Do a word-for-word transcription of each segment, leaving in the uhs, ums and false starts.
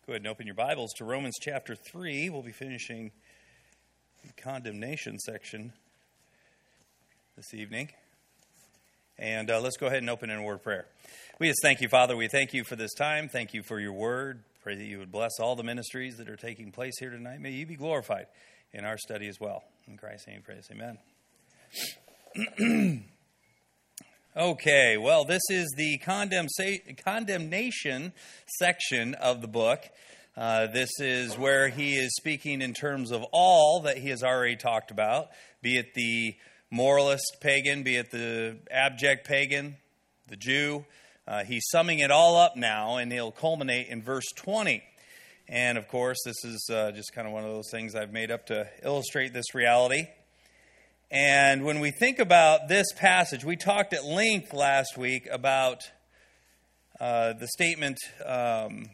Go ahead and open your Bibles to Romans chapter three. We'll be finishing the condemnation section this evening. And uh, let's go ahead and open in a word of prayer. We just thank you, Father. We thank you for this time. Thank you for your word. Pray that you would bless all the ministries that are taking place here tonight. May you be glorified in our study as well. In Christ's name, praise. Amen. Okay, well, this is the condemnation section of the book. Uh, this is where he is speaking in terms of all that he has already talked about, be it the moralist pagan, be it the abject pagan, the Jew. Uh, he's summing it all up now, and he'll culminate in verse twenty. And, of course, this is uh, just kind of one of those things I've made up to illustrate this reality. And when we think about this passage, we talked at length last week about uh, the statement, um,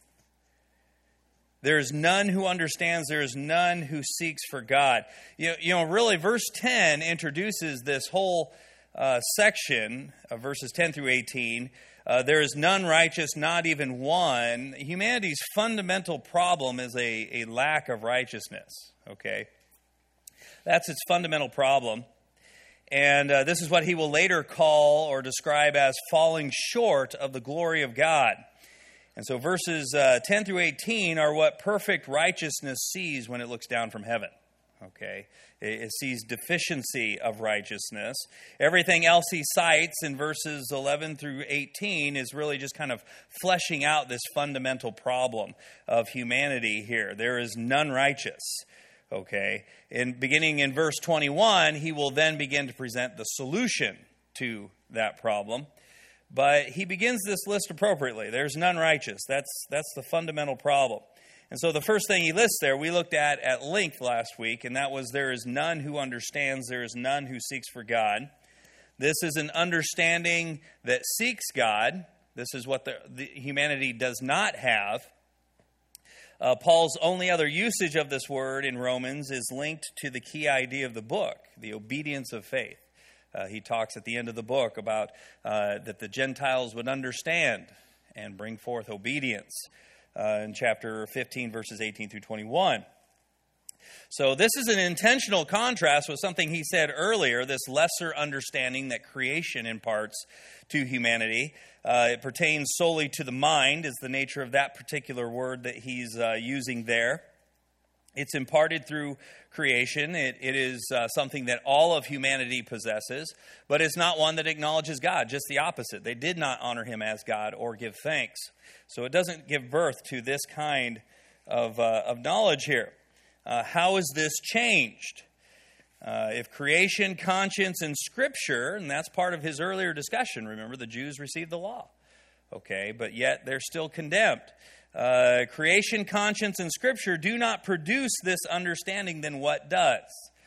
there is none who understands, there is none who seeks for God. You know, you know really, verse ten introduces this whole uh, section of verses ten through eighteen. Uh, there is none righteous, not even one. Humanity's fundamental problem is a, a lack of righteousness, okay? That's its fundamental problem. And uh, this is what he will later call or describe as falling short of the glory of God. And so verses uh, ten through eighteen are what perfect righteousness sees when it looks down from heaven. Okay, it, it sees deficiency of righteousness. Everything else he cites in verses eleven through eighteen is really just kind of fleshing out this fundamental problem of humanity here. There is none righteous. Okay, and beginning in verse twenty-one, he will then begin to present the solution to that problem. But he begins this list appropriately. There's none righteous. That's that's the fundamental problem. And so the first thing he lists there, we looked at at length last week, and that was there is none who understands, there is none who seeks for God. This is an understanding that seeks God. This is what the, the humanity does not have. Uh, Paul's only other usage of this word in Romans is linked to the key idea of the book, the obedience of faith. Uh, he talks at the end of the book about uh, that the Gentiles would understand and bring forth obedience uh, in chapter fifteen, verses eighteen through twenty-one. So this is an intentional contrast with something he said earlier, this lesser understanding that creation imparts to humanity. Uh, it pertains solely to the mind, is the nature of that particular word that he's uh, using there. It's imparted through creation. It, it is uh, something that all of humanity possesses, but it's not one that acknowledges God, just the opposite. They did not honor him as God or give thanks. So it doesn't give birth to this kind of, uh, of knowledge here. Uh, how is this changed? Uh, if creation, conscience, and Scripture, and that's part of his earlier discussion, remember the Jews received the law, okay, but yet they're still condemned. Uh, creation, conscience, and Scripture do not produce this understanding, then what does?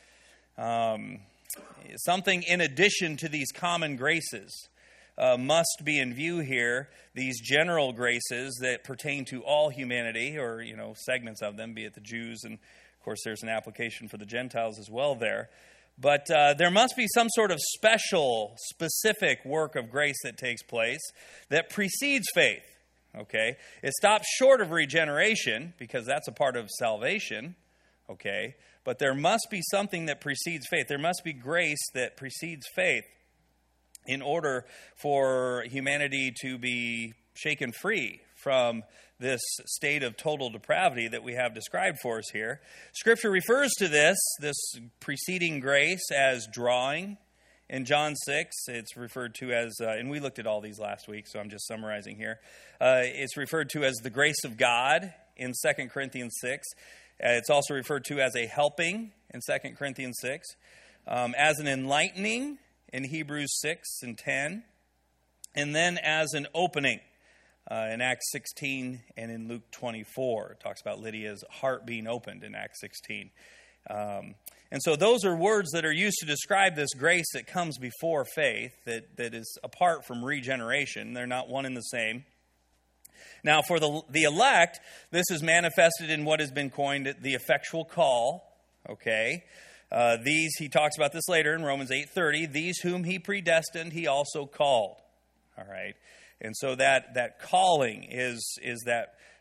Um, something in addition to these common graces uh, must be in view here, these general graces that pertain to all humanity, or, you know, segments of them, be it the Jews, and of course there's an application for the Gentiles as well there. But uh, there must be some sort of special, specific work of grace that takes place that precedes faith. Okay, it stops short of regeneration because that's a part of salvation. Okay, but there must be something that precedes faith. There must be grace that precedes faith in order for humanity to be shaken free from this state of total depravity that we have described for us here. Scripture refers to this, this preceding grace, as drawing. In John six, it's referred to as, uh, and we looked at all these last week, so I'm just summarizing here. Uh, it's referred to as the grace of God in Second Corinthians six. Uh, it's also referred to as a helping in Second Corinthians six. Um, as an enlightening in Hebrews six and ten. And then as an opening uh, in Acts sixteen and in Luke twenty-four. It talks about Lydia's heart being opened in Acts sixteen. Um, and so those are words that are used to describe this grace that comes before faith, that, that is apart from regeneration. They're not one and the same. Now, for the, the elect, this is manifested in what has been coined the effectual call. Okay, uh, these, he talks about this later in Romans eight thirty, these whom he predestined, he also called. All right, and so that, that calling is, is that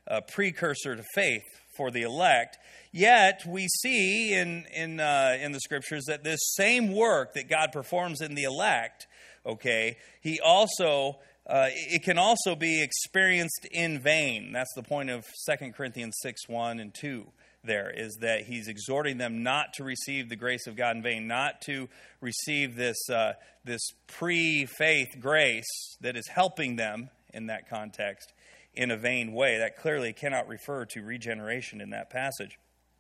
a precursor to faith for the elect. Yet we see in in uh, in the scriptures that this same work that God performs in the elect, okay, he also uh, it can also be experienced in vain. That's the point of Second Corinthians six, one and two. There is that he's exhorting them not to receive the grace of God in vain, not to receive this uh, this pre-faith grace that is helping them in that context in a vain way. That clearly cannot refer to regeneration in that passage.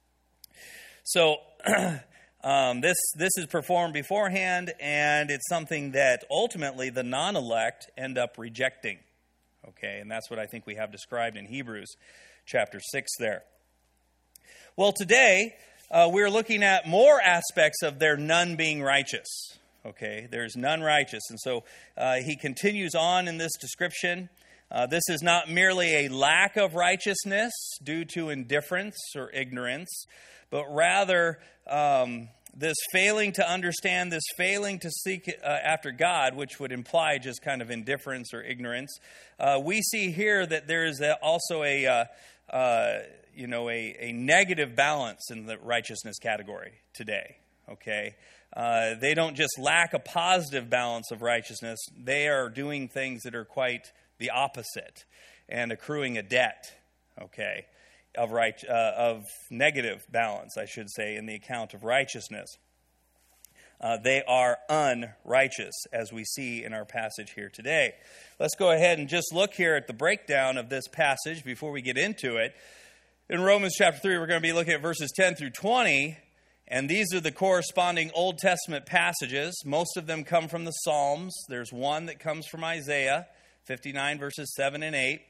So um, this this is performed beforehand, and it's something that ultimately the non-elect end up rejecting. Okay, and that's what I think we have described in Hebrews chapter six there. Well, today, uh, we're looking at more aspects of their none being righteous. Okay, there's none righteous. And so uh, he continues on in this description. Uh, this is not merely a lack of righteousness due to indifference or ignorance, but rather um, this failing to understand, this failing to seek uh, after God, which would imply just kind of indifference or ignorance. Uh, we see here that there is a, also a... Uh, uh, you know, a, a negative balance in the righteousness category today, okay? Uh, they don't just lack a positive balance of righteousness. They are doing things that are quite the opposite and accruing a debt, okay, of right uh, of negative balance, I should say, in the account of righteousness. Uh, they are unrighteous, as we see in our passage here today. Let's go ahead and just look here at the breakdown of this passage before we get into it. In Romans chapter three, we're going to be looking at verses ten through twenty, and these are the corresponding Old Testament passages. Most of them come from the Psalms. There's one that comes from Isaiah, fifty-nine, verses seven and eight.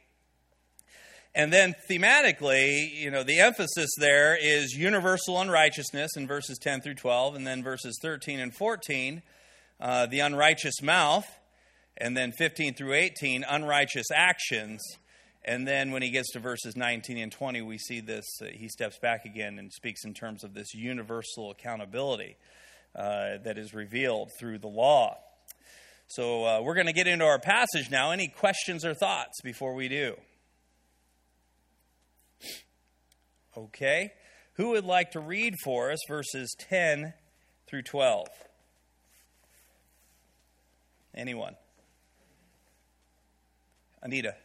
And then thematically, you know, the emphasis there is universal unrighteousness in verses ten through twelve, and then verses thirteen and fourteen, uh, the unrighteous mouth, and then fifteen through eighteen, unrighteous actions. And then when he gets to verses nineteen and twenty, we see this, uh, he steps back again and speaks in terms of this universal accountability uh, that is revealed through the law. So uh, we're going to get into our passage now. Any questions or thoughts before we do? Okay. Who would like to read for us verses ten through twelve? Anyone? Anita.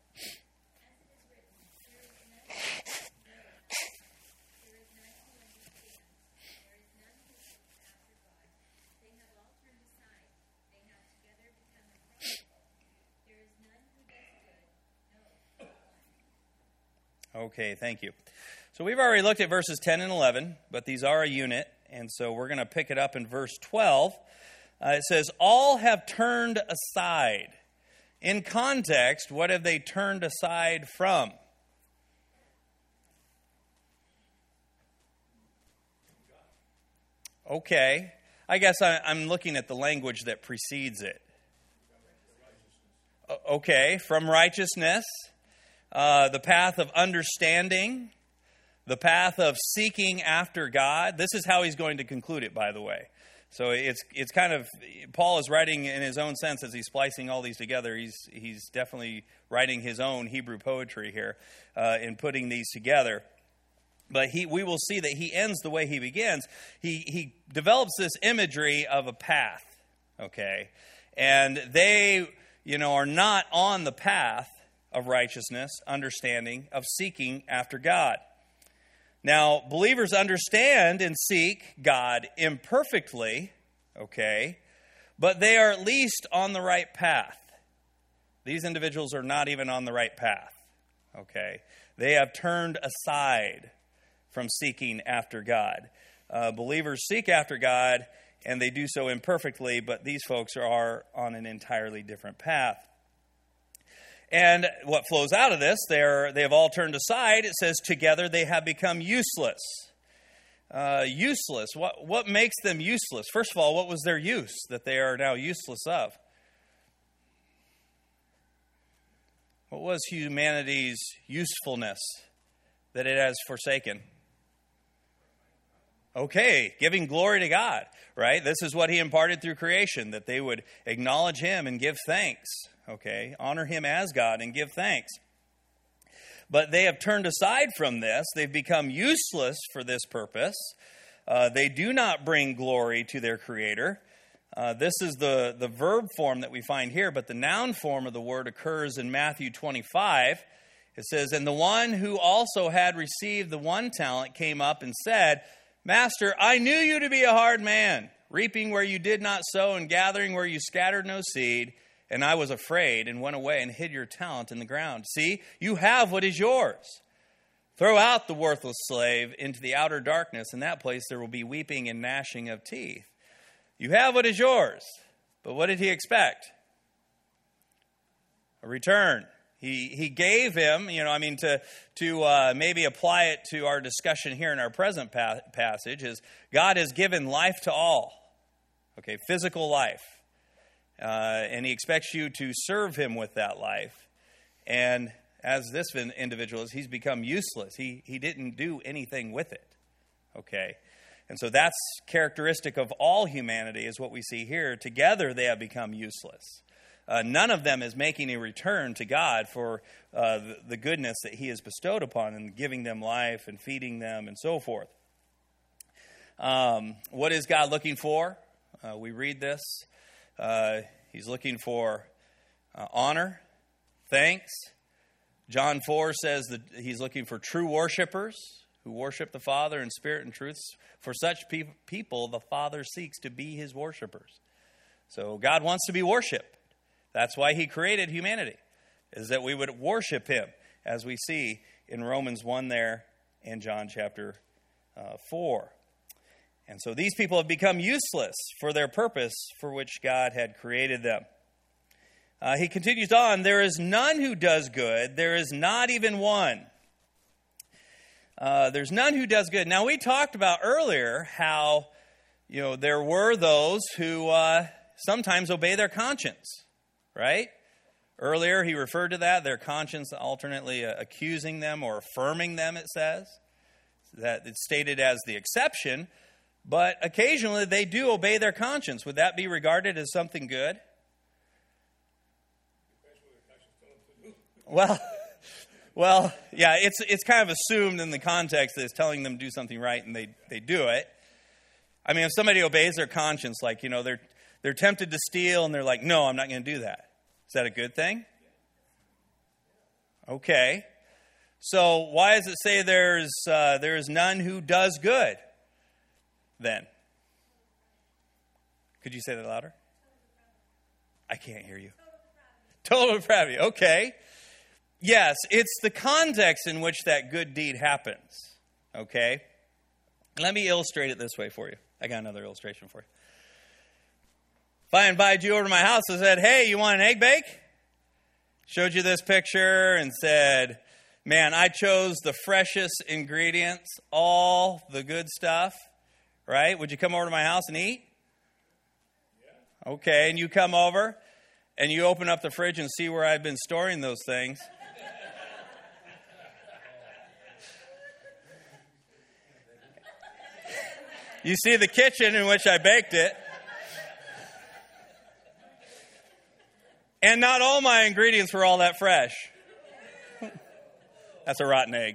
Okay, thank you. So we've already looked at verses ten and eleven, but these are a unit, and so we're going to pick it up in verse twelve. Uh, it says, all have turned aside. In context, what have they turned aside from? Okay, I guess I, I'm looking at the language that precedes it. Okay, from righteousness. Uh, the path of understanding, the path of seeking after God. This is how he's going to conclude it, by the way. So it's it's kind of, Paul is writing in his own sense as he's splicing all these together. He's he's definitely writing his own Hebrew poetry here uh, in putting these together. But he we will see that he ends the way he begins. He he develops this imagery of a path, okay? And they, you know, are not on the path of righteousness, understanding, of seeking after God. Now, believers understand and seek God imperfectly, okay, but they are at least on the right path. These individuals are not even on the right path, okay. They have turned aside from seeking after God. Uh, believers seek after God, and they do so imperfectly, but these folks are on an entirely different path. And what flows out of this, they're, they have all turned aside. It says, together they have become useless. Uh, useless. What, what makes them useless? First of all, what was their use that they are now useless of? What was humanity's usefulness that it has forsaken? Okay, giving glory to God, right? This is what he imparted through creation, that they would acknowledge him and give thanks. Okay, honor him as God and give thanks. But they have turned aside from this. They've become useless for this purpose. Uh, they do not bring glory to their Creator. Uh, this is the, the verb form that we find here, but the noun form of the word occurs in Matthew twenty-five. It says, "And the one who also had received the one talent came up and said, 'Master, I knew you to be a hard man, reaping where you did not sow and gathering where you scattered no seed. And I was afraid and went away and hid your talent in the ground. See, you have what is yours. Throw out the worthless slave into the outer darkness. In that place there will be weeping and gnashing of teeth.' You have what is yours." But what did he expect? A return. He he gave him, you know, I mean, to to uh, maybe apply it to our discussion here in our present pa- passage, is God has given life to all. Okay, physical life. Uh, and he expects you to serve him with that life. And as this individual is, he's become useless. He he didn't do anything with it. Okay. And so that's characteristic of all humanity, is what we see here. Together they have become useless. Uh, none of them is making a return to God for uh, the, the goodness that he has bestowed upon them, giving them life and feeding them and so forth. Um, what is God looking for? Uh, we read this. Uh, he's looking for uh, honor, thanks. John four says that he's looking for true worshipers who worship the Father in spirit and truth. For such pe- people, the Father seeks to be his worshipers. So God wants to be worshiped. That's why he created humanity, is that we would worship him, as we see in Romans one there and John chapter uh, four. And so these people have become useless for their purpose for which God had created them. Uh, he continues on, "There is none who does good. There is not even one." Uh, there's none who does good. Now, we talked about earlier how, you know, there were those who uh, sometimes obey their conscience, right? Earlier, he referred to that, their conscience alternately uh, accusing them or affirming them, it says. That it's stated as the exception. But occasionally they do obey their conscience. Would that be regarded as something good? Well, well, yeah, it's it's kind of assumed in the context that it's telling them to do something right and they, they do it. I mean, if somebody obeys their conscience, like, you know, they're they're tempted to steal and they're like, no, I'm not going to do that. Is that a good thing? Okay. So why does it say there's uh, there is none who does good? Then. Could you say that louder? I can't hear you. Total depravity. Okay. Yes, it's the context in which that good deed happens. Okay. Let me illustrate it this way for you. I got another illustration for you. If I invited you over to my house and said, "Hey, you want an egg bake?" Showed you this picture and said, "Man, I chose the freshest ingredients, all the good stuff." Right? Would you come over to my house and eat? Yeah. Okay, and you come over and you open up the fridge and see where I've been storing those things. You see the kitchen in which I baked it. And not all my ingredients were all that fresh. That's a rotten egg.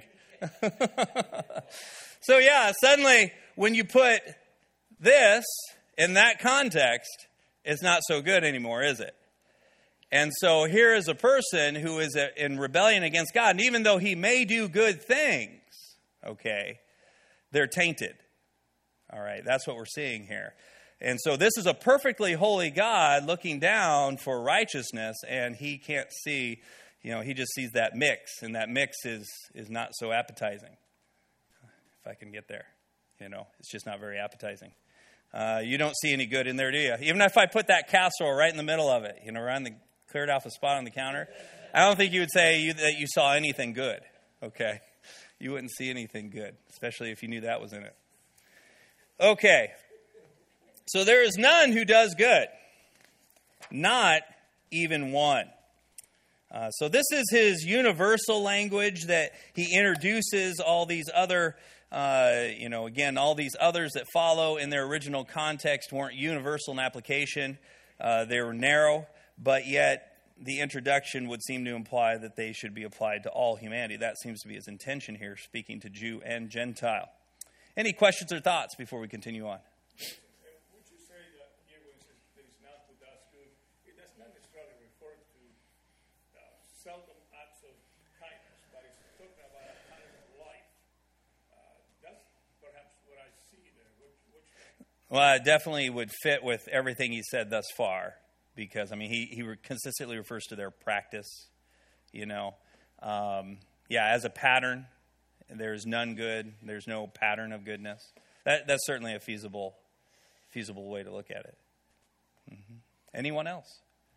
So yeah, suddenly when you put this in that context, it's not so good anymore, is it? And so here is a person who is in rebellion against God. And even though he may do good things, okay, they're tainted. All right, that's what we're seeing here. And so this is a perfectly holy God looking down for righteousness, and he can't see, you know, he just sees that mix, and that mix is is not so appetizing. If I can get there, you know, it's just not very appetizing. Uh, you don't see any good in there, do you? Even if I put that casserole right in the middle of it, you know, around the cleared off a spot on the counter, I don't think you would say you, that you saw anything good, okay? You wouldn't see anything good, especially if you knew that was in it. Okay. So there is none who does good, not even one. Uh, so this is his universal language that he introduces all these other, uh, you know, again, all these others that follow in their original context weren't universal in application. Uh, they were narrow, but yet the introduction would seem to imply that they should be applied to all humanity. That seems to be his intention here, speaking to Jew and Gentile. Any questions or thoughts before we continue on? Would you say that here when it says there is none who does good, it does not necessarily refer to uh, seldom acts of kindness, but it's talking about a kind of life. Uh, that's perhaps what I see there. Which, which well, it definitely would fit with everything he said thus far, because, I mean, he, he consistently refers to their practice, you know. Um, yeah, as a pattern. There's none good. There's no pattern of goodness. That, that's certainly a feasible, feasible way to look at it. Mm-hmm. Anyone else?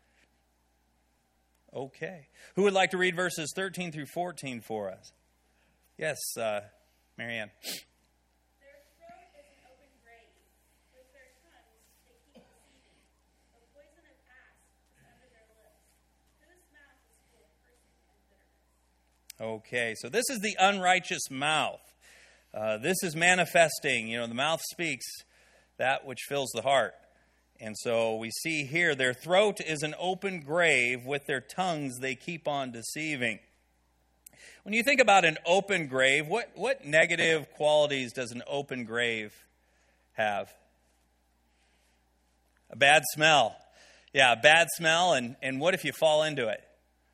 Okay. Who would like to read verses thirteen through fourteen for us? Yes, uh, Marianne. Their throat is an open grave. With their tongues they keep deceiving. The poison of asps is under their lips. Whose mouth is full of cursing and bitterness. Okay, so this is the unrighteous mouth. Uh, this is manifesting, you know, the mouth speaks that which fills the heart. And so we see here their throat is an open grave. With their tongues they keep on deceiving. When you think about an open grave, what, what negative qualities does an open grave have? A bad smell. Yeah, a bad smell, and, and what if you fall into it?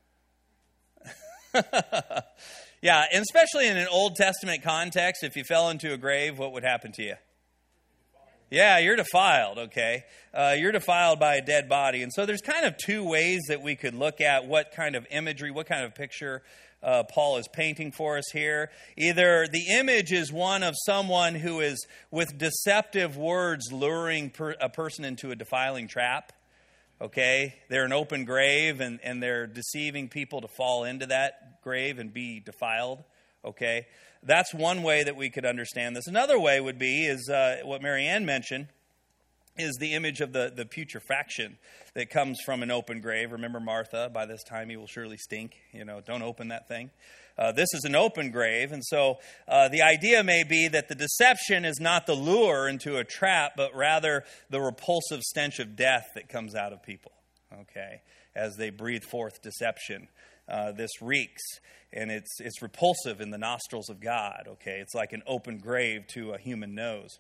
Yeah, and especially in an Old Testament context, if you fell into a grave, what would happen to you? Yeah, you're defiled, okay? Uh, you're defiled by a dead body. And so there's kind of two ways that we could look at what kind of imagery, what kind of picture uh, Paul is painting for us here. Either the image is one of someone who is, with deceptive words, luring per, a person into a defiling trap. Okay, they're an open grave, and, and they're deceiving people to fall into that grave and be defiled. Okay, that's one way that we could understand this. Another way would be is uh, what Marianne mentioned, is the image of the, the putrefaction that comes from an open grave. Remember Martha, by this time he will surely stink. You know, don't open that thing. Uh, this is an open grave, and so uh, the idea may be that the deception is not the lure into a trap, but rather the repulsive stench of death that comes out of people, okay, as they breathe forth deception. Uh, this reeks, and it's it's repulsive in the nostrils of God, okay? It's like an open grave to a human nose.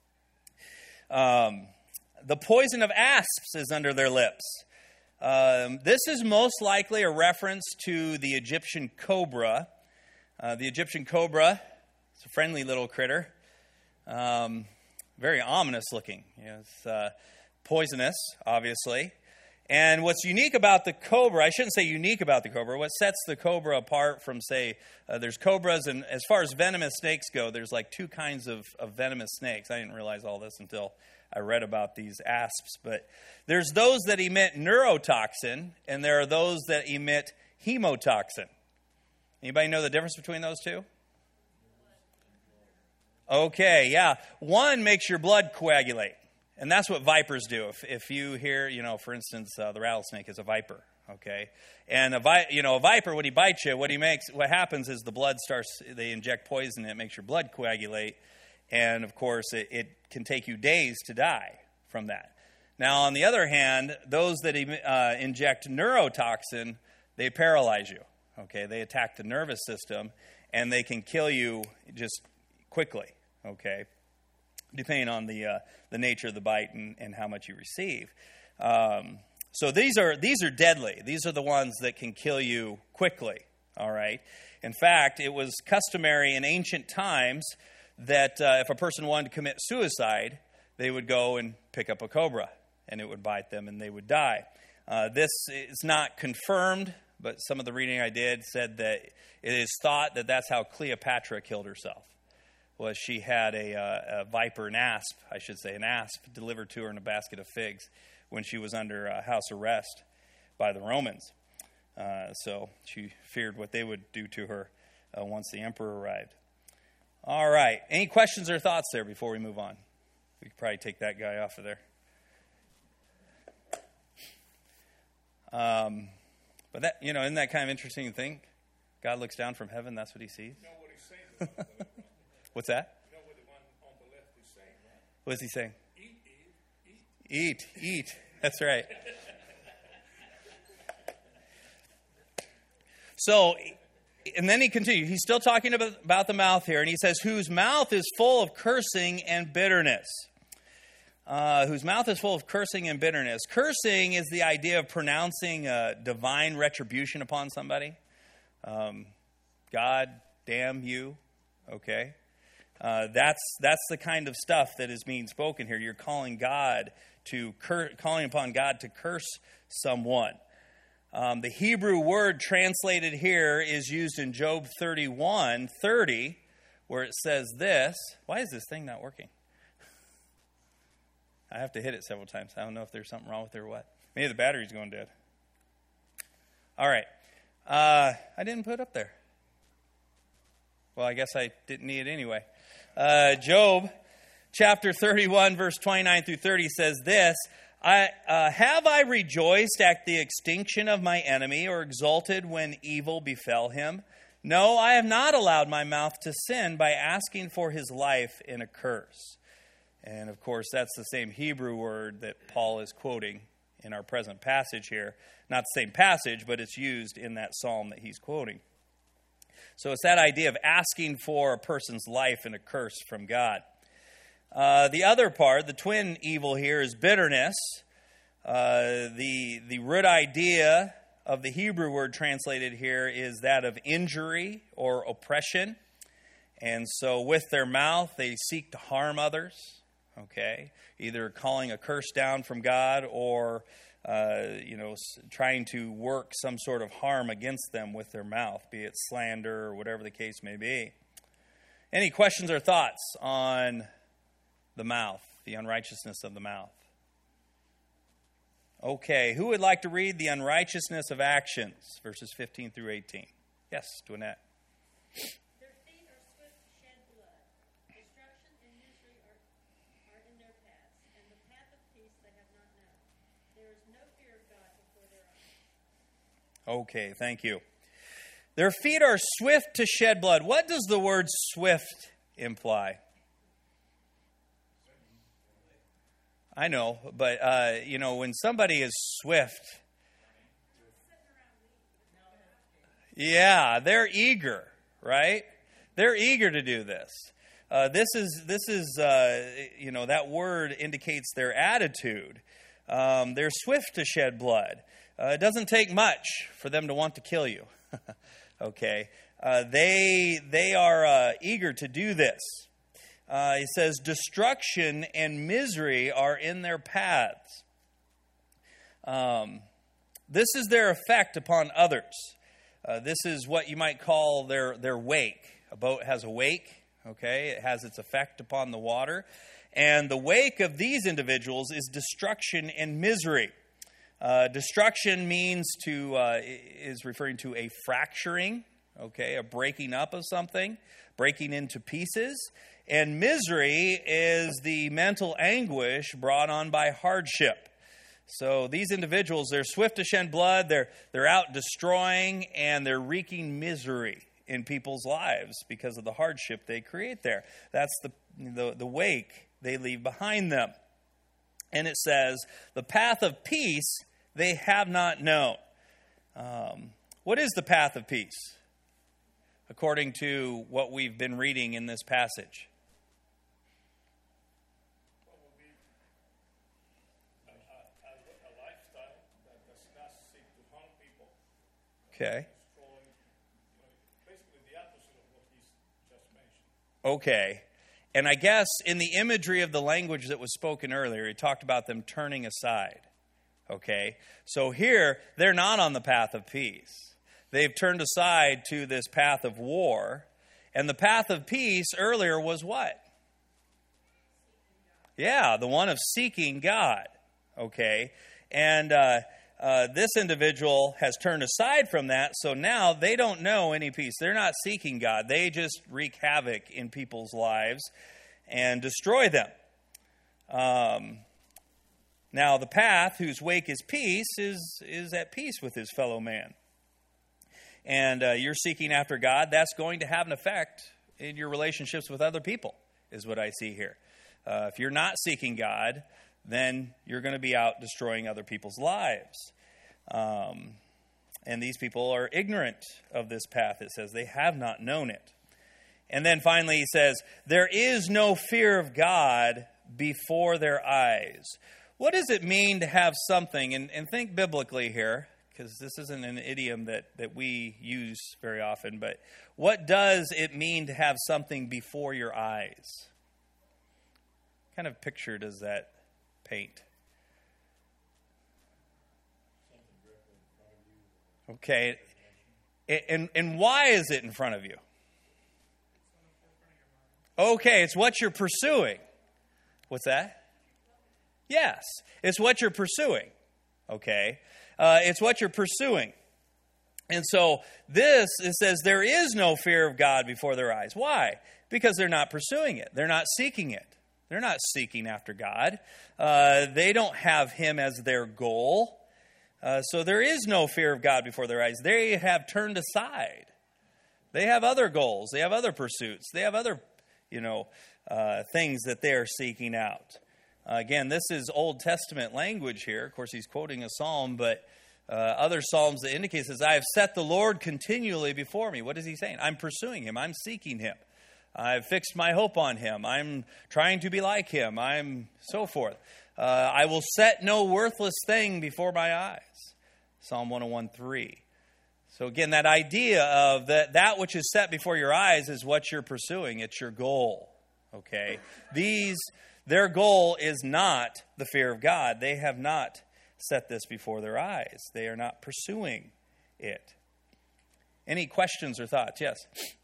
Um, the poison of asps is under their lips. Um, this is most likely a reference to the Egyptian cobra. Uh, the Egyptian cobra, it's a friendly little critter, um, very ominous looking. You know, it's uh, poisonous, obviously. And what's unique about the cobra, I shouldn't say unique about the cobra, what sets the cobra apart from, say, uh, there's cobras, and as far as venomous snakes go, there's like two kinds of, of venomous snakes. I didn't realize all this until I read about these asps. But there's those that emit neurotoxin, and there are those that emit hemotoxin. Anybody know the difference between those two? Okay, yeah. One makes your blood coagulate. And that's what vipers do. If if you hear, you know, for instance, uh, the rattlesnake is a viper, okay? And a vi- you know, a viper, when he bites you, what he makes, what happens is the blood starts, they inject poison, and it makes your blood coagulate. And of course, it, it can take you days to die from that. Now, on the other hand, those that uh, inject neurotoxin, they paralyze you, okay? They attack the nervous system, and they can kill you just quickly, okay? Depending on the uh, the nature of the bite and, and how much you receive. Um, so these are these are deadly. These are the ones that can kill you quickly, all right? In fact, it was customary in ancient times that uh, if a person wanted to commit suicide, they would go and pick up a cobra, and it would bite them, and they would die. Uh, this is not confirmed, but some of the reading I did said that it is thought that that's how Cleopatra killed herself. Was she had a, uh, a viper, an asp, I should say, an asp delivered to her in a basket of figs when she was under uh, house arrest by the Romans. Uh, so she feared what they would do to her uh, once the emperor arrived. All right. Any questions or thoughts there before we move on? We could probably take that guy off of there. Um, but that, you know, isn't that kind of interesting thing? God looks down from heaven, that's what he sees. You know what he's saying about the left. What's that? You know what the one on the left is saying, right? What's he saying? Eat, eat, eat. Eat, eat. That's right. So, and then he continues. He's still talking about, about the mouth here, and he says, whose mouth is full of cursing and bitterness. Uh, whose mouth is full of cursing and bitterness. Cursing is the idea of pronouncing a divine retribution upon somebody. Um, God, damn you. Okay. Uh, that's that's the kind of stuff that is being spoken here. You're calling God to cur- calling upon God to curse someone. Um, the Hebrew word translated here is used in Job thirty-one thirty, where it says this. Why is this thing not working? I have to hit it several times. I don't know if there's something wrong with it or what. Maybe the battery's going dead. All right. Uh, I didn't put it up there. Well, I guess I didn't need it anyway. Uh, Job chapter thirty-one, verse twenty-nine through thirty says this, I, uh, have I rejoiced at the extinction of my enemy, or exulted when evil befell him? No, I have not allowed my mouth to sin by asking for his life in a curse. And of course, that's the same Hebrew word that Paul is quoting in our present passage here. Not the same passage, but it's used in that psalm that he's quoting. So it's that idea of asking for a person's life in a curse from God. Uh, the other part, the twin evil here, is bitterness. Uh, the, the root idea of the Hebrew word translated here is that of injury or oppression. And so with their mouth, they seek to harm others, okay? Either calling a curse down from God or, uh, you know, trying to work some sort of harm against them with their mouth, be it slander or whatever the case may be. Any questions or thoughts on the mouth, the unrighteousness of the mouth? Okay, who would like to read the unrighteousness of actions, verses fifteen through eighteen? Yes, Dwynette. Their feet are swift to shed blood. Destruction and misery are, are in their paths, and the path of peace they have not known. There is no fear of God before their eyes. Okay, thank you. Their feet are swift to shed blood. What does the word swift imply? I know, but, uh, you know, when somebody is swift, yeah, they're eager, right? They're eager to do this. Uh, this is, this is uh, you know, that word indicates their attitude. Um, they're swift to shed blood. Uh, it doesn't take much for them to want to kill you, okay? Uh, they, they are uh, eager to do this. Uh, it says, destruction and misery are in their paths. Um, this is their effect upon others. Uh, this is what you might call their, their wake. A boat has a wake, okay? It has its effect upon the water. And the wake of these individuals is destruction and misery. Uh, destruction means to, uh, is referring to a fracturing, okay? A breaking up of something, breaking into pieces. And misery is the mental anguish brought on by hardship. So these individuals, they're swift to shed blood, they're, they're out destroying, and they're wreaking misery in people's lives because of the hardship they create there. That's the, the, the wake they leave behind them. And it says, the path of peace they have not known. Um, what is the path of peace, according to what we've been reading in this passage? Okay. Basically the opposite of what he's just mentioned. Okay. And I guess in the imagery of the language that was spoken earlier, he talked about them turning aside. Okay. So here, they're not on the path of peace. They've turned aside to this path of war. And the path of peace earlier was what? Yeah, the one of seeking God. Okay. And, uh, Uh, this individual has turned aside from that, so now they don't know any peace. They're not seeking God. They just wreak havoc in people's lives and destroy them. Um, now, the path whose wake is peace is, is at peace with his fellow man. And uh, you're seeking after God, that's going to have an effect in your relationships with other people, is what I see here. Uh, if you're not seeking God, then you're going to be out destroying other people's lives. Um, And these people are ignorant of this path, it says. They have not known it. And then finally he says, there is no fear of God before their eyes. What does it mean to have something, and, and think biblically here, because this isn't an idiom that, that we use very often, but what does it mean to have something before your eyes? What kind of picture does that paint? Okay, and, and why is it in front of you? Okay, it's what you're pursuing. What's that? Yes, it's what you're pursuing. Okay, uh, it's what you're pursuing. And so this, it says, there is no fear of God before their eyes. Why? Because they're not pursuing it. They're not seeking it. They're not seeking after God. Uh, they don't have Him as their goal. Uh, so there is no fear of God before their eyes. They have turned aside. They have other goals. They have other pursuits. They have other, you know, uh, things that they are seeking out. Uh, again, this is Old Testament language here. Of course, he's quoting a psalm, but uh, other psalms that indicate says, I have set the Lord continually before me. What is he saying? I'm pursuing Him. I'm seeking Him. I've fixed my hope on Him. I'm trying to be like Him. I'm so forth. Uh, I will set no worthless thing before my eyes. Psalm one oh one three. So again, that idea of that, that which is set before your eyes is what you're pursuing. It's your goal. Okay? These, their goal is not the fear of God. They have not set this before their eyes. They are not pursuing it. Any questions or thoughts? Yes?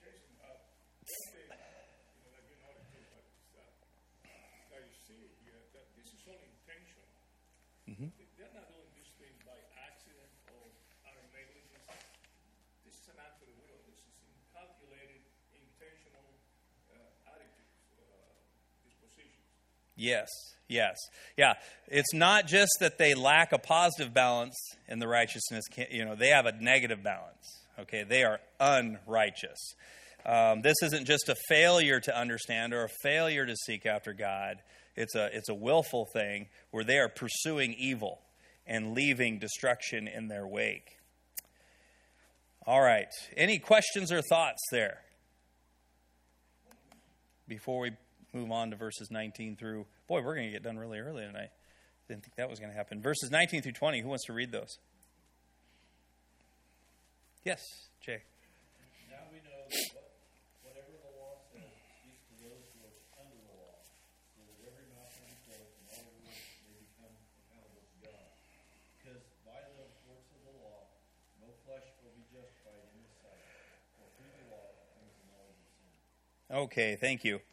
Mm-hmm. They're not doing this thing by accident or out of negligence. This is an act of the will. This is calculated, intentional uh, attitudes, uh, dispositions. Yes, yes. Yeah, it's not just that they lack a positive balance in the righteousness. You know, they have a negative balance. Okay, they are unrighteous. Um, this isn't just a failure to understand or a failure to seek after God. It's a it's a willful thing where they are pursuing evil and leaving destruction in their wake. All right. Any questions or thoughts there? Before we move on to verses nineteen through... Boy, we're going to get done really early tonight. Didn't think that was going to happen. Verses nineteen through twenty, who wants to read those? Yes, Jay. Now we know that what, whatever the law says speaks to those who are under the law, so that every mouth may be closed and all words may become accountable to God. Because by the works of the law, no flesh will be justified in His sight, for through the law comes the knowledge of sin. Okay, thank you.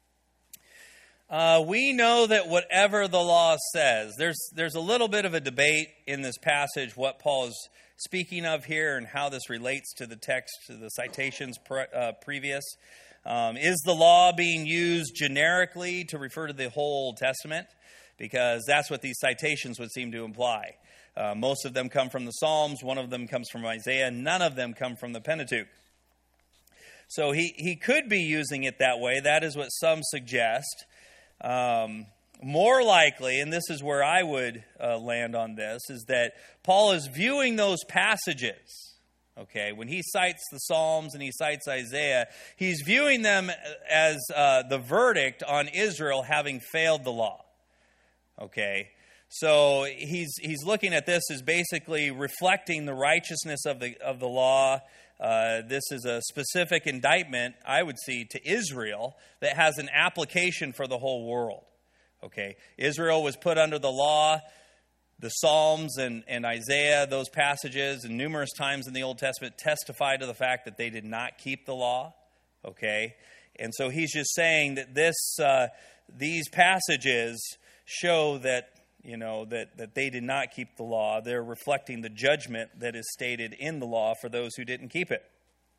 Uh, we know that whatever the law says, there's there's a little bit of a debate in this passage what Paul is speaking of here and how this relates to the text, to the citations pre, uh, previous. Um, is the law being used generically to refer to the whole Old Testament? Because that's what these citations would seem to imply. Uh, most of them come from the Psalms. One of them comes from Isaiah. None of them come from the Pentateuch. So he, he could be using it that way. That is what some suggest. Um, more likely, and this is where I would uh, land on this, is that Paul is viewing those passages, okay, when he cites the Psalms and he cites Isaiah, he's viewing them as uh, the verdict on Israel having failed the law, okay. So he's he's looking at this as basically reflecting the righteousness of the of the law. Uh, this is a specific indictment, I would see, to Israel that has an application for the whole world. Okay, Israel was put under the law. The Psalms and, and Isaiah, those passages, and numerous times in the Old Testament testify to the fact that they did not keep the law. Okay, and so he's just saying that this uh, these passages show that. You know, that, that they did not keep the law. They're reflecting the judgment that is stated in the law for those who didn't keep it.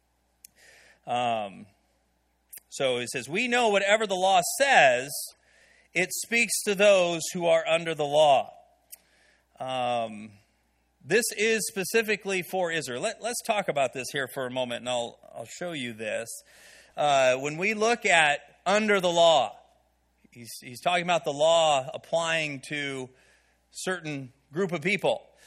Um, so it says, we know whatever the law says, it speaks to those who are under the law. Um, this is specifically for Israel. Let, let's talk about this here for a moment, and I'll, I'll show you this. Uh, when we look at under the law, He's, he's talking about the law applying to certain group of people.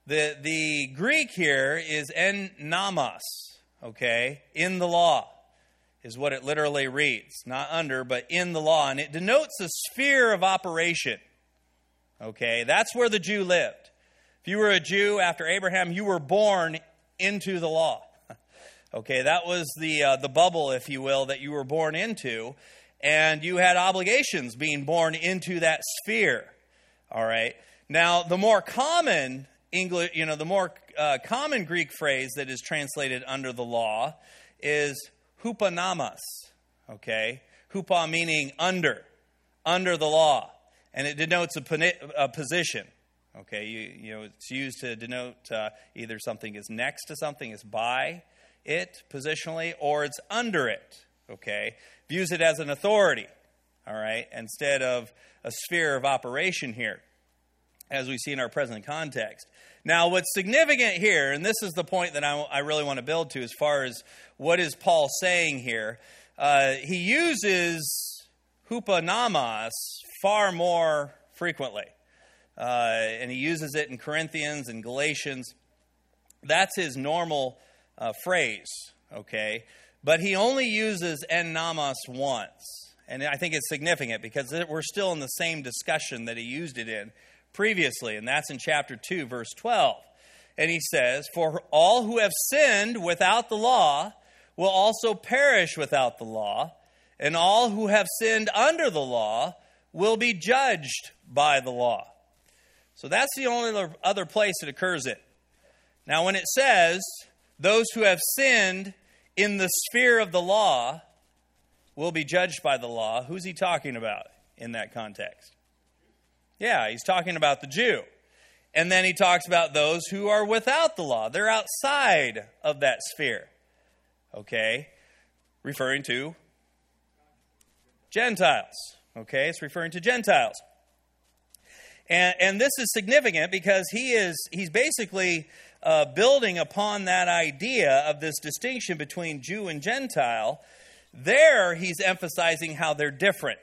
The, the Greek here is en nomos, okay? In the law is what it literally reads. Not under, but in the law. And it denotes a sphere of operation, okay? That's where the Jew lived. If you were a Jew after Abraham, you were born into the law. Okay, that was the uh, the bubble, if you will, that you were born into. And you had obligations being born into that sphere. All right. Now, the more common English, you know, the more uh, common Greek phrase that is translated under the law is hupanamos. Okay, hupa meaning under, under the law, and it denotes a, a position. Okay, you you know it's used to denote uh, either something is next to something, is by it positionally, or it's under it. Okay, views it as an authority. All right, instead of a sphere of operation here, as we see in our present context. Now, what's significant here, and this is the point that I, I really want to build to as far as what is Paul saying here, uh, he uses hupanamos far more frequently. Uh, and he uses it in Corinthians and Galatians. That's his normal uh, phrase, okay? But he only uses en nomos once. And I think it's significant because we're still in the same discussion that he used it in previously, and that's in chapter two, verse twelve. And he says, "For all who have sinned without the law will also perish without the law, and all who have sinned under the law will be judged by the law." So that's the only other place it occurs in. Now, when it says, those who have sinned in the sphere of the law will be judged by the law, who's he talking about in that context? Yeah, he's talking about the Jew. And then he talks about those who are without the law. They're outside of that sphere. Okay? Referring to Gentiles. Okay? It's referring to Gentiles. And, and this is significant because he is he's basically uh, building upon that idea of this distinction between Jew and Gentile. There, he's emphasizing how they're different.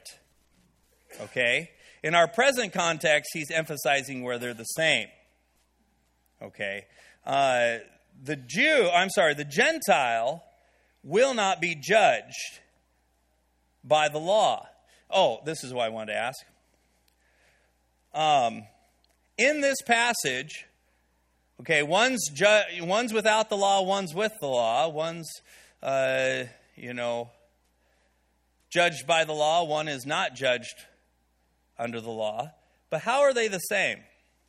Okay? In our present context, he's emphasizing where they're the same. Okay? Uh, the Jew, I'm sorry, the Gentile will not be judged by the law. Oh, this is what I wanted to ask. Um, in this passage, okay, one's ju- one's without the law, one's with the law. One's, uh, you know, judged by the law. One is not judged under the law. But how are they the same?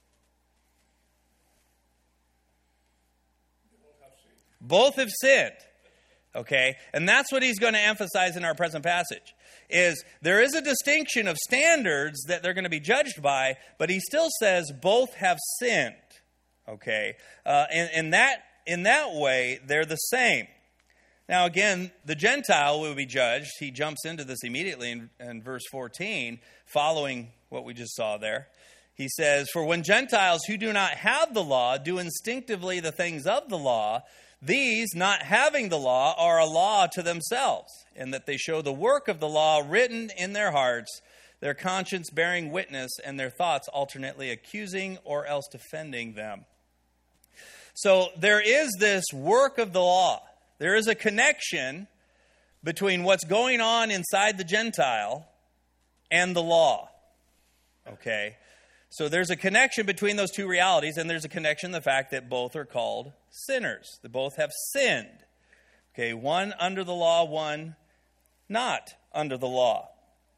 Both have sinned. Okay, and that's what he's going to emphasize in our present passage. Is there is a distinction of standards that they're going to be judged by, but he still says both have sinned. Okay, uh, and, and that in that way they're the same. Now again, the Gentile will be judged. He jumps into this immediately in, in verse fourteen, following what we just saw there. He says, "For when Gentiles who do not have the law do instinctively the things of the law, these, not having the law, are a law to themselves, in that they show the work of the law written in their hearts, their conscience bearing witness, and their thoughts alternately accusing or else defending them." So there is this work of the law. There is a connection between what's going on inside the Gentile and the law. Okay? So there's a connection between those two realities, and there's a connection in the fact that both are called sinners. They both have sinned. Okay, one under the law, one not under the law.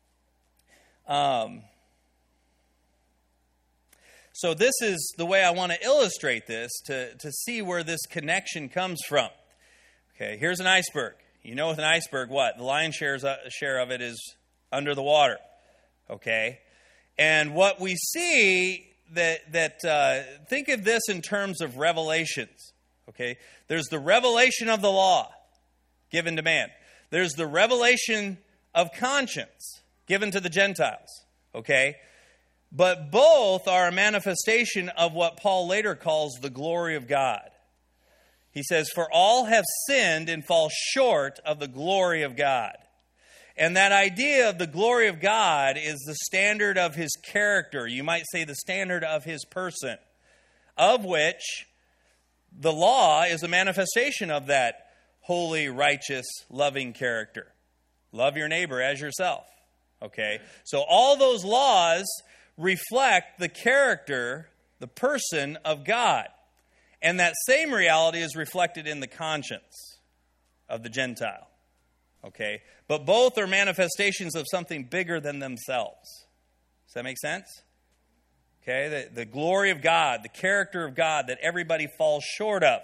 Um, so this is the way I want to illustrate this, to, to see where this connection comes from. Okay, here's an iceberg. You know with an iceberg what? The lion's share of it is under the water. Okay? And what we see, that, that uh, think of this in terms of revelations. Okay? There's the revelation of the law given to man. There's the revelation of conscience given to the Gentiles. Okay? But both are a manifestation of what Paul later calls the glory of God. He says, "For all have sinned and fall short of the glory of God." And that idea of the glory of God is the standard of his character. You might say the standard of his person. of which the law is a manifestation of that holy, righteous, loving character. Love your neighbor as yourself. Okay? So all those laws reflect the character, the person of God. And that same reality is reflected in the conscience of the Gentile. Okay? But both are manifestations of something bigger than themselves. Does that make sense? Okay? The, the glory of God, the character of God that everybody falls short of.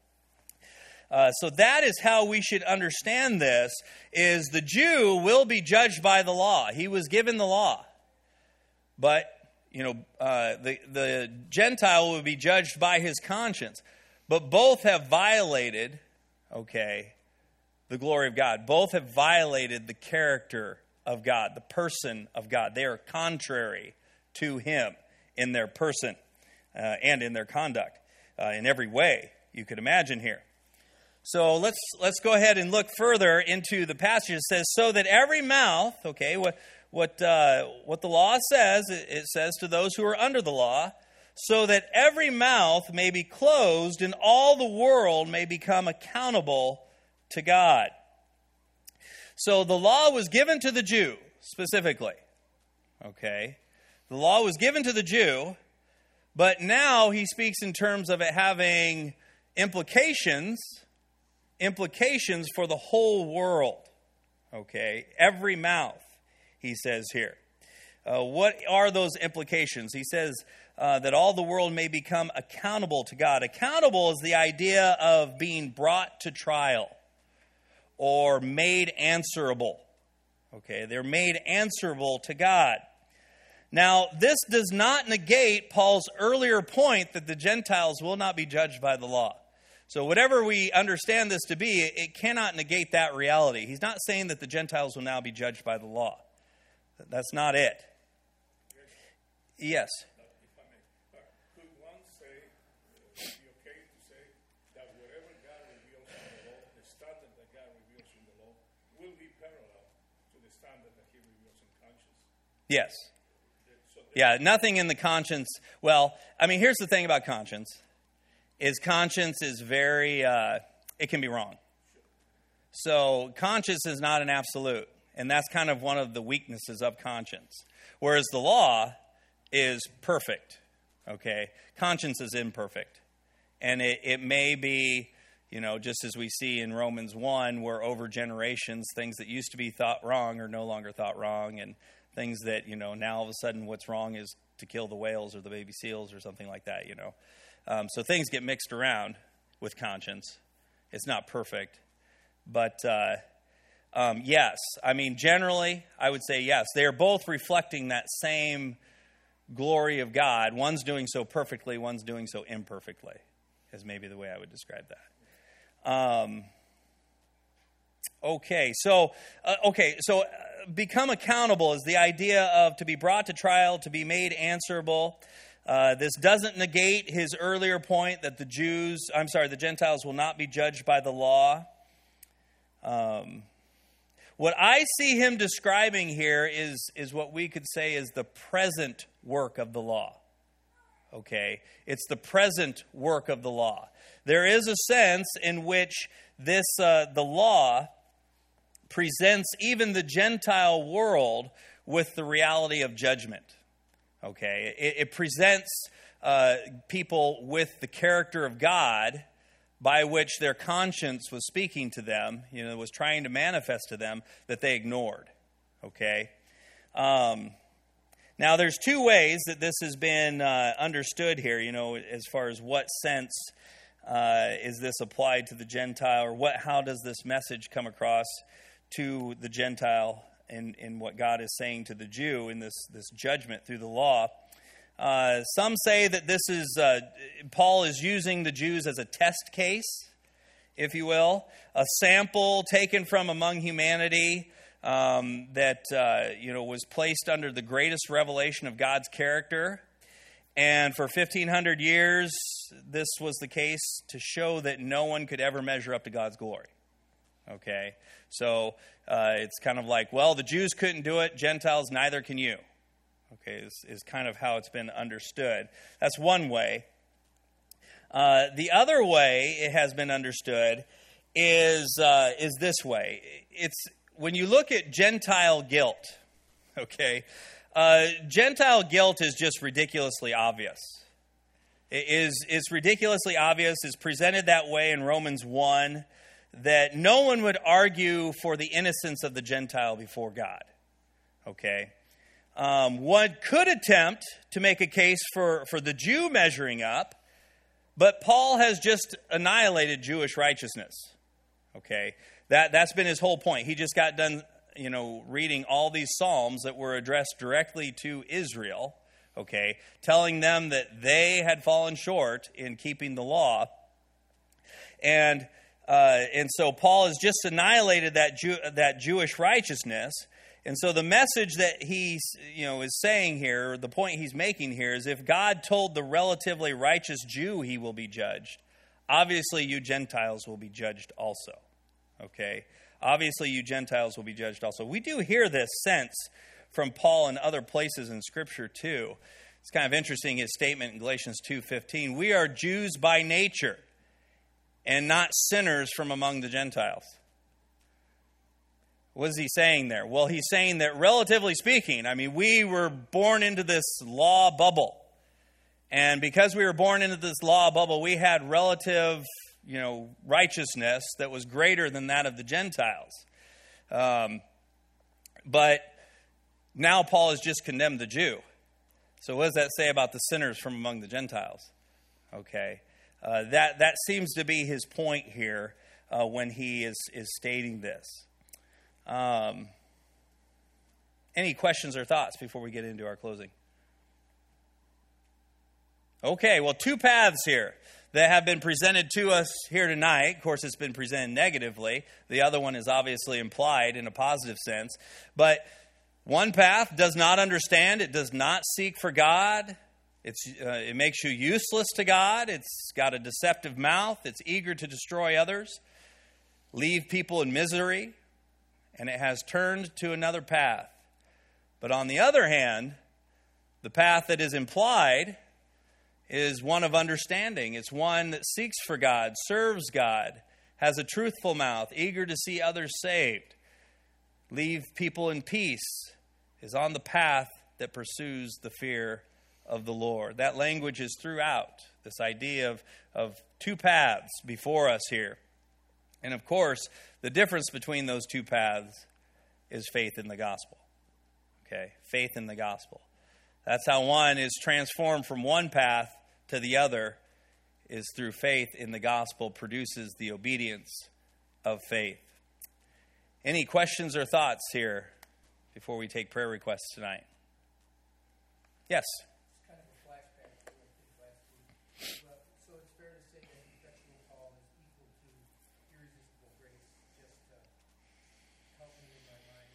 Uh, so that is how we should understand this, is the Jew will be judged by the law. He was given the law. But, you know, uh, the, the Gentile will be judged by his conscience. But both have violated, okay, the glory of God. Both have violated the character of God, the person of God. They are contrary to him in their person uh, and in their conduct, uh, in every way you could imagine here. So let's let's go ahead and look further into the passage. It says, so that every mouth, okay, what what uh, what the law says, it says to those who are under the law, so that every mouth may be closed and all the world may become accountable to God. So the law was given to the Jew specifically, okay? The law was given to the Jew, but now he speaks in terms of it having implications Implications for the whole world, okay? Every mouth, he says here. Uh, what are those implications? He says uh, that all the world may become accountable to God. Accountable is the idea of being brought to trial or made answerable, okay? They're made answerable to God. Now, this does not negate Paul's earlier point that the Gentiles will not be judged by the law. So whatever we understand this to be, it cannot negate that reality. He's not saying that the Gentiles will now be judged by the law. That's not it. Yes. If I may, could one say, would it be okay to say that whatever God reveals in the law, the standard that God reveals in the law, will be parallel to the standard that he reveals in conscience? Yes. So Yeah, nothing in the conscience. Well, I mean, here's the thing about conscience. Is conscience is very, uh, it can be wrong. So conscience is not an absolute. And that's kind of one of the weaknesses of conscience. Whereas the law is perfect. Okay? Conscience is imperfect. And it, it may be, you know, just as we see in Romans one, where over generations, things that used to be thought wrong are no longer thought wrong. And things that, you know, now all of a sudden what's wrong is to kill the whales or the baby seals or something like that, you know. Um, so things get mixed around with conscience. It's not perfect. But uh, um, yes, I mean, generally, I would say yes. They are both reflecting that same glory of God. One's doing so perfectly, one's doing so imperfectly, is maybe the way I would describe that. Um, okay, so, uh, okay, so uh, become accountable is the idea of to be brought to trial, to be made answerable. Uh, this doesn't negate his earlier point that the Jews, I'm sorry, the Gentiles will not be judged by the law. Um, what I see him describing here is, is what we could say is the present work of the law. Okay? It's the present work of the law. There is a sense in which this uh, the law presents even the Gentile world with the reality of judgment. Okay, it, it presents uh, people with the character of God by which their conscience was speaking to them, you know, was trying to manifest to them that they ignored. Okay, um, now there's two ways that this has been uh, understood here, you know, as far as what sense uh, is this applied to the Gentile, or what, how does this message come across to the Gentile in, in what God is saying to the Jew in this, this judgment through the law. Uh, some say that this is, uh, Paul is using the Jews as a test case, if you will, a sample taken from among humanity um, that, uh, you know, was placed under the greatest revelation of God's character. And for fifteen hundred years, this was the case to show that no one could ever measure up to God's glory. Okay, so uh, it's kind of like, well, the Jews couldn't do it, Gentiles, neither can you. Okay, is, is kind of how it's been understood. That's one way Uh, the other way it has been understood is uh, is this way. It's when you look at Gentile guilt, okay, uh, Gentile guilt is just ridiculously obvious. It is it's ridiculously obvious. It's presented that way in Romans one, that no one would argue for the innocence of the Gentile before God. Okay, um, one could attempt to make a case for, for the Jew measuring up, but Paul has just annihilated Jewish righteousness. Okay, that that's been his whole point. He just got done, you know, reading all these psalms that were addressed directly to Israel. Okay, telling them that they had fallen short in keeping the law, and uh, and so Paul has just annihilated that Jew, that Jewish righteousness. And so the message that he, you know, is saying here, the point he's making here, is if God told the relatively righteous Jew he will be judged, obviously you Gentiles will be judged also. Okay? Obviously you Gentiles will be judged also. We do hear this sense from Paul in other places in Scripture too. It's kind of interesting, his statement in Galatians two fifteen. We are Jews by nature and not sinners from among the Gentiles. What is he saying there? Well, he's saying that relatively speaking, I mean, we were born into this law bubble. And because we were born into this law bubble, we had relative, you know, righteousness that was greater than that of the Gentiles. Um, but now Paul has just condemned the Jew. So what does that say about the sinners from among the Gentiles? Okay. Uh, that, that seems to be his point here uh, when he is, is stating this. Um, any questions or thoughts before we get into our closing? Okay, well, two paths here that have been presented to us here tonight. Of course, it's been presented negatively. The other one is obviously implied in a positive sense. But one path does not understand. It does not seek for God. It's, uh, it makes you useless to God. It's got a deceptive mouth. It's eager to destroy others, leave people in misery. And it has turned to another path. But on the other hand, the path that is implied is one of understanding. It's one that seeks for God, serves God, has a truthful mouth, eager to see others saved, leave people in peace, is on the path that pursues the fear of the Lord. That language is throughout, this idea of, of two paths before us here. And of course, the difference between those two paths is faith in the gospel. Okay, faith in the gospel. That's how one is transformed from one path to the other, is through faith in the gospel produces the obedience of faith. Any questions or thoughts here before we take prayer requests tonight? Yes? Kind of a flashback to what we did last week. But, so it's fair to say that effectual call is equal to irresistible grace, just uh, help me in my mind.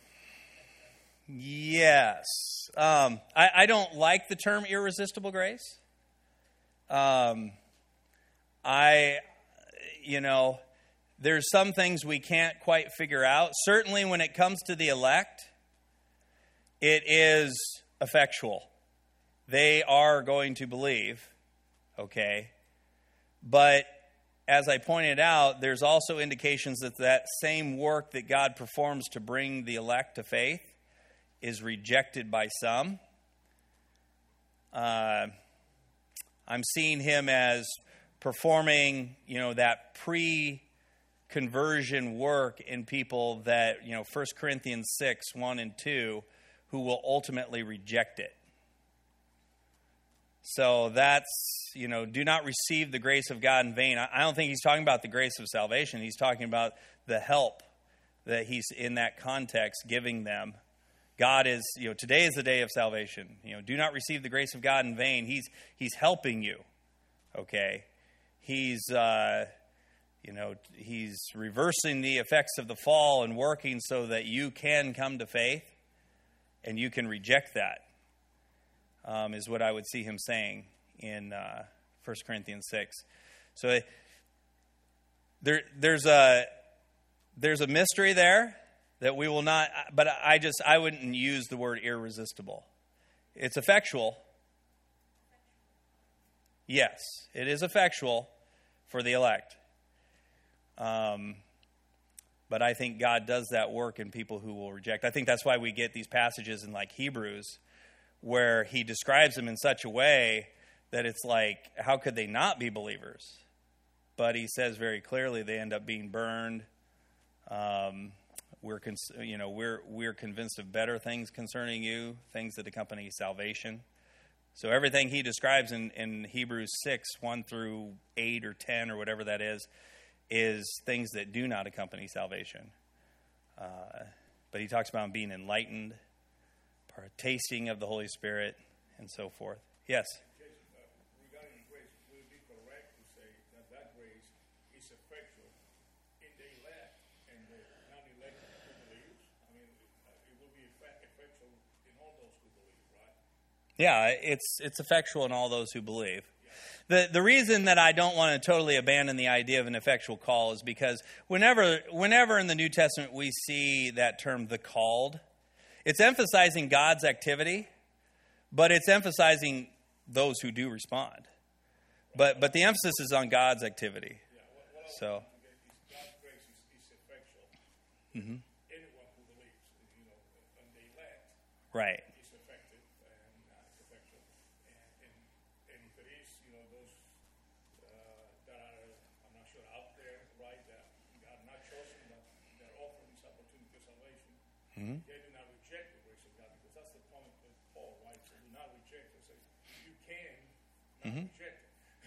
Yes. Um, I, I don't like the term irresistible grace. Um, I, you know, there's some things we can't quite figure out. Certainly when it comes to the elect, it is effectual. They are going to believe, okay? But as I pointed out, there's also indications that that same work that God performs to bring the elect to faith is rejected by some. Uh, I'm seeing him as performing, you know, that pre-conversion work in people that, you know, First Corinthians six, one and two, who will ultimately reject it. So that's, you know, do not receive the grace of God in vain. I don't think he's talking about the grace of salvation. He's talking about the help that he's in that context giving them. God is, you know, today is the day of salvation. You know, do not receive the grace of God in vain. He's he's helping you, okay? He's, uh, you know, he's reversing the effects of the fall and working so that you can come to faith and you can reject that, um, is what I would see him saying in uh, First Corinthians six. So there, there's a there's a mystery there. That we will not, but I just, I wouldn't use the word irresistible. It's effectual. Yes, it is effectual for the elect. Um, but I think God does that work in people who will reject. I think that's why we get these passages in like Hebrews where he describes them in such a way that it's like, how could they not be believers? But he says very clearly they end up being burned. Um, we're, cons- you know, we're we're convinced of better things concerning you, things that accompany salvation. So everything he describes in, in Hebrews six, one through eight or ten or whatever that is, is things that do not accompany salvation. Uh, but he talks about being enlightened, partaking of the Holy Spirit, and so forth. Yes? Regarding grace, would it be correct to say that that grace is effectual in the elect and the non-elect who believes? I mean, it will be effectual in all those who believe, right? Yeah, it's it's effectual in all those who believe. The the reason that I don't want to totally abandon the idea of an effectual call is because whenever whenever in the New Testament we see that term, the called, it's emphasizing God's activity, but it's emphasizing those who do respond. But but the emphasis is on God's activity. So. God's grace is, is effectual. Mm-hmm. Anyone who believes, you know, when they elect, Right. is effective and uh, it's effectual. And, and, and if it is, you know, those uh, that are, I'm not sure, out there, right, that are not chosen, but they're offered this opportunity for salvation, Mm-hmm. they do not reject the grace of God, because that's the point of Paul, right? So do not reject it. So you can not Mm-hmm. reject it.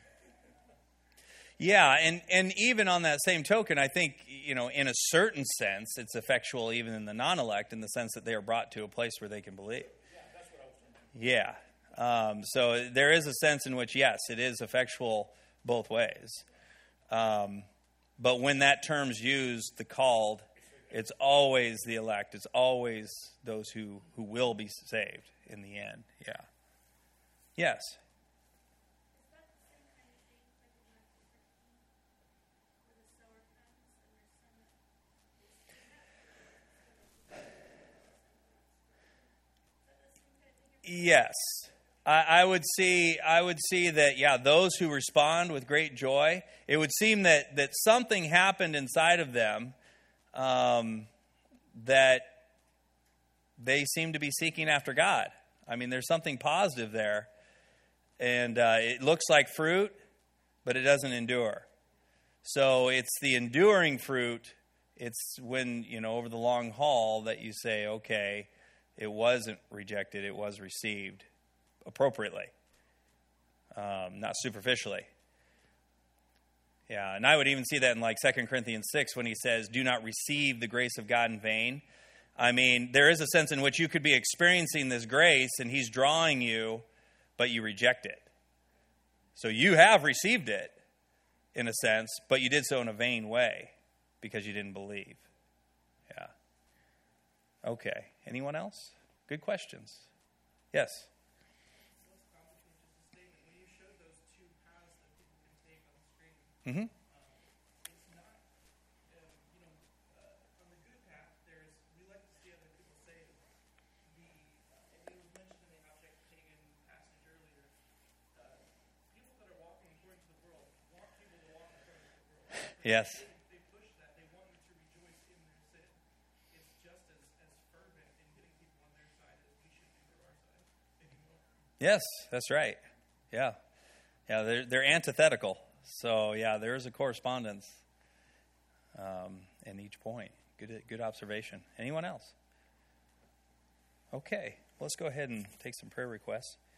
Yeah, and, and even on that same token, I think, you know, in a certain sense, it's effectual even in the non-elect in the sense that they are brought to a place where they can believe. Yeah. Um, so there is a sense in which, yes, it is effectual both ways. Um, but when that term's used, the called, it's always the elect. It's always those who, who will be saved in the end. Yeah. Yes. Yes, I, I would see. I would see that. Yeah, those who respond with great joy. It would seem that that something happened inside of them um, that they seem to be seeking after God. I mean, there's something positive there, and uh, it looks like fruit, but it doesn't endure. So it's the enduring fruit. It's when, you know, over the long haul that you say, okay, it wasn't rejected, it was received appropriately, um, not superficially. Yeah, and I would even see that in like Second Corinthians six when he says, do not receive the grace of God in vain. I mean, there is a sense in which you could be experiencing this grace and he's drawing you, but you reject it. So you have received it in a sense, but you did so in a vain way because you didn't believe. Yeah. Okay. Anyone else? Good questions. Yes. Most complicated just to say that when you showed those two paths that people can take on the screen, Mm-hmm. um, it's not, um, you know, uh, on the good path, there's, we like to see other people say the, uh, it was mentioned in the object pagan passage earlier, uh, people that are walking according to the world want people to walk according to the world. Yes. They, they push that. They want you to rejoice in their sin. It's just as, as fervent in getting people on their side as we should be for our side, maybe more. Yes, that's right. Yeah. Yeah, they're, they're antithetical. So, yeah, there is a correspondence um, in each point. Good, good observation. Anyone else? Okay, let's go ahead and take some prayer requests.